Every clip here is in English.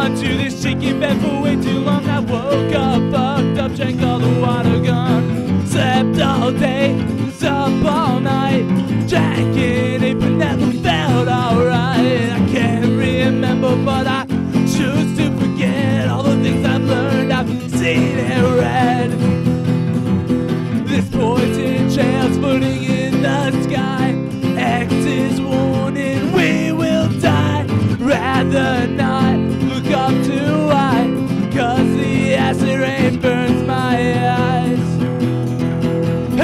onto this shaky bed for way too long. I woke up, fucked up, drank all the water gone. Slept all day, was up all night. Drank it, but never felt alright. I can't remember, but I choose to forget all the things I've learned, I've seen and read. This poison trail's floating in the sky. X is warning, we will die. Rather not look up to Y, 'cause the acid rain burns my eyes. A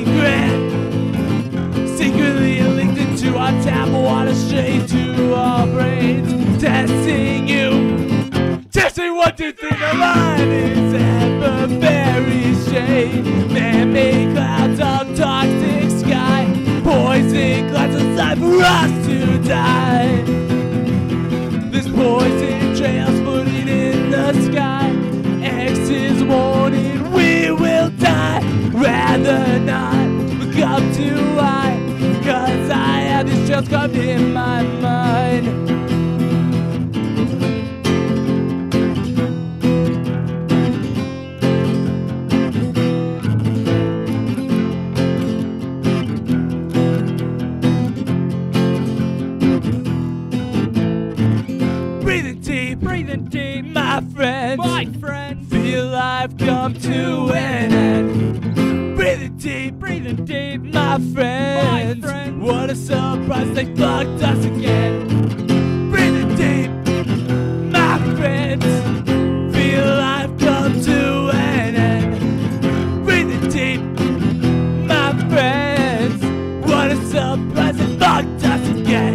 secretly linked into our tap water straight to our brains. Testing you, testing 1, 2, 3, the line is ever very straight. Man-made clouds of toxic sky, poison clouds inside for us to die. This poison trail's floating in the sky. X is warning, we will die. Rather not look up to I, 'cause I have these trails carved in my mind. Breathing deep, my friends. Feel life come to an end. Breathing deep, my friends. What a surprise, they fucked us again. Breathing deep, my friends. Feel life come to an end. Breathing deep, my friends. What a surprise, they fucked us again.